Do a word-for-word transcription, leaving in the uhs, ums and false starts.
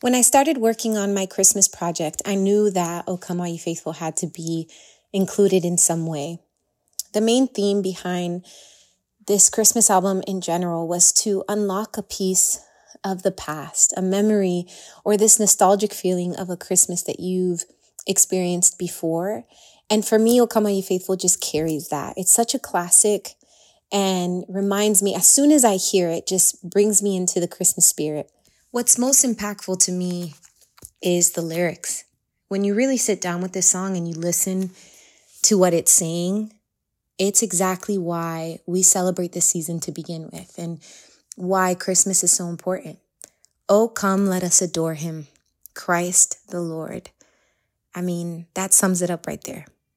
When I started working on my Christmas project, I knew that O Come All Ye Faithful had to be included in some way. The main theme behind this Christmas album in general was to unlock a piece of the past, a memory, or this nostalgic feeling of a Christmas that you've experienced before. And for me, O Come All Ye Faithful just carries that. It's such a classic and reminds me, as soon as I hear it, just brings me into the Christmas spirit. What's most impactful to me is the lyrics. When you really sit down with this song and you listen to what it's saying, it's exactly why we celebrate this season to begin with and why Christmas is so important. Oh, come, let us adore him, Christ the Lord. I mean, that sums it up right there.